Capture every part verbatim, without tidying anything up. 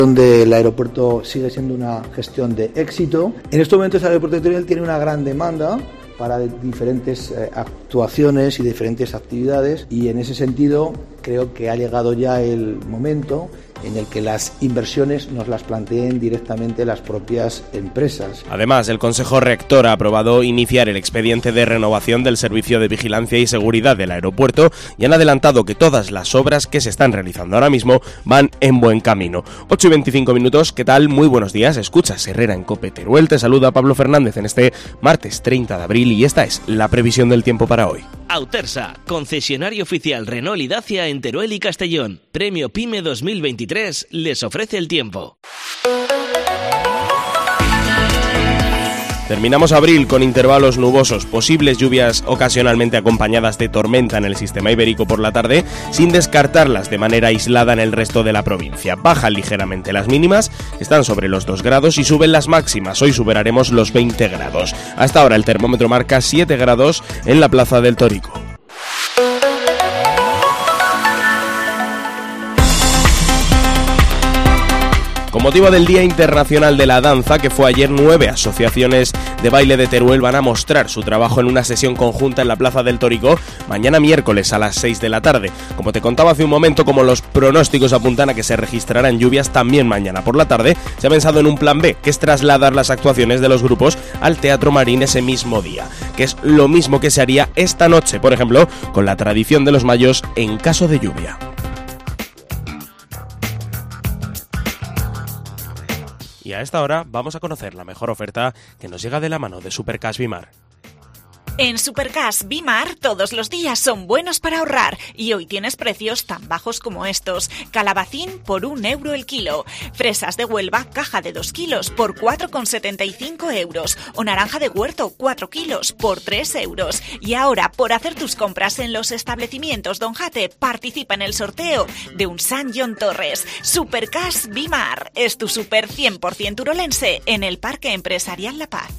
Del aeropuerto sigue siendo una gestión de éxito. En estos momentos el aeropuerto de Teruel tiene una gran demanda para diferentes eh, actuaciones y diferentes actividades, y en ese sentido creo que ha llegado ya el momento en el que las inversiones nos las planteen directamente las propias empresas. Además, el Consejo Rector ha aprobado iniciar el expediente de renovación del servicio de vigilancia y seguridad del aeropuerto y han adelantado que todas las obras que se están realizando ahora mismo van en buen camino. ocho y veinticinco minutos, ¿qué tal? Muy buenos días, escuchas Herrera en COPE Teruel, te saluda Pablo Fernández en este martes treinta de abril y esta es la previsión del tiempo para hoy. Autersa, concesionario oficial Renault y Dacia en Teruel y Castellón. Premio PYME dos mil veintitrés les ofrece el tiempo. Terminamos abril con intervalos nubosos, posibles lluvias ocasionalmente acompañadas de tormenta en el sistema ibérico por la tarde, sin descartarlas de manera aislada en el resto de la provincia. Bajan ligeramente las mínimas, están sobre los dos grados y suben las máximas. Hoy superaremos los veinte grados. Hasta ahora el termómetro marca siete grados en la Plaza del Torico. Con motivo del Día Internacional de la Danza, que fue ayer, nueve asociaciones de baile de Teruel van a mostrar su trabajo en una sesión conjunta en la Plaza del Torico mañana miércoles a las seis de la tarde. Como te contaba hace un momento, como los pronósticos apuntan a que se registrarán lluvias también mañana por la tarde, se ha pensado en un plan B, que es trasladar las actuaciones de los grupos al Teatro Marín ese mismo día, que es lo mismo que se haría esta noche, por ejemplo, con la tradición de los mayos en caso de lluvia. Y a esta hora vamos a conocer la mejor oferta que nos llega de la mano de Supercash Bimar. En Supercash Bimar todos los días son buenos para ahorrar y hoy tienes precios tan bajos como estos. Calabacín por un euro el kilo, fresas de Huelva caja de dos kilos por cuatro con setenta y cinco euros o naranja de huerto cuatro kilos por tres euros. Y ahora, por hacer tus compras en los establecimientos Don Jate, participa en el sorteo de un San John Torres. Supercash Bimar es tu super cien por ciento urolense en el Parque Empresarial La Paz.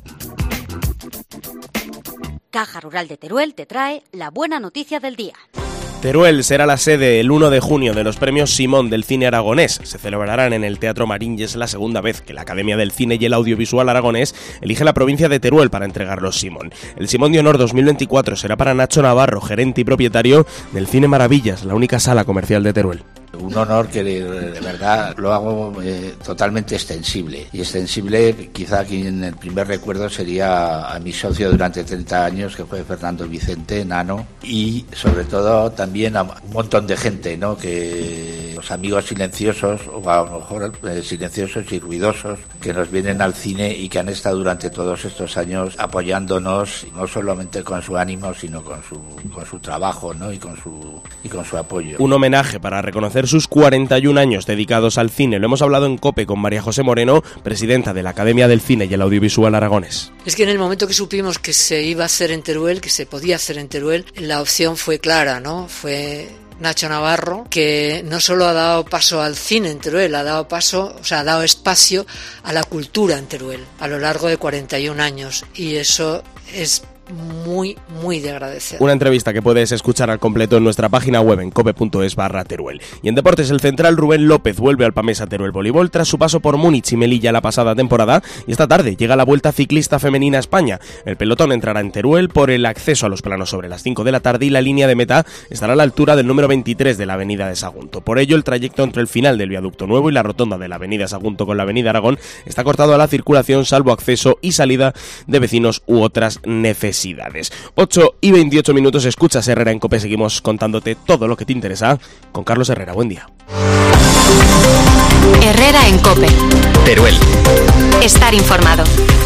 Caja Rural de Teruel te trae la buena noticia del día. Teruel será la sede el uno de junio de los premios Simón del cine aragonés. Se celebrarán en el Teatro Marín y es la segunda vez que la Academia del Cine y el Audiovisual Aragonés elige la provincia de Teruel para entregar los Simón. El Simón de Honor dos mil veinticuatro será para Nacho Navarro, gerente y propietario del Cine Maravillas, la única sala comercial de Teruel. Un honor que de verdad lo hago eh, totalmente extensible. Y extensible, quizá aquí en el primer recuerdo sería a mi socio durante treinta años, que fue Fernando Vicente, Nano, y sobre todo también a un montón de gente, ¿no? Que los amigos silenciosos, o a lo mejor eh, silenciosos y ruidosos, que nos vienen al cine y que han estado durante todos estos años apoyándonos, no solamente con su ánimo, sino con su con su trabajo, ¿no? y con su y con su apoyo. Un homenaje para reconocer sus cuarenta y un años dedicados al cine. Lo hemos hablado en COPE con María José Moreno, presidenta de la Academia del Cine y el Audiovisual Aragonés. Es que en el momento que supimos que se iba a hacer en Teruel, que se podía hacer en Teruel, la opción fue clara, ¿no? Fue Nacho Navarro, que no solo ha dado paso al cine en Teruel, ha dado paso, o sea, ha dado espacio a la cultura en Teruel a lo largo de cuarenta y un años, y eso es muy, muy de agradecer. Una entrevista que puedes escuchar al completo en nuestra página web en cope.es barra Teruel. Y en deportes, el central Rubén López vuelve al Pamesa Teruel Voleibol tras su paso por Múnich y Melilla la pasada temporada, y esta tarde llega la Vuelta Ciclista Femenina a España. El pelotón entrará en Teruel por el acceso a los planos sobre las cinco de la tarde y la línea de meta estará a la altura del número veintitrés de la avenida de Sagunto. Por ello, el trayecto entre el final del viaducto nuevo y la rotonda de la avenida Sagunto con la avenida Aragón está cortado a la circulación, salvo acceso y salida de vecinos u otras necesidades. ocho y veintiocho minutos, escuchas Herrera en COPE, seguimos contándote todo lo que te interesa con Carlos Herrera. Buen día. Herrera en COPE. Teruel. Estar informado.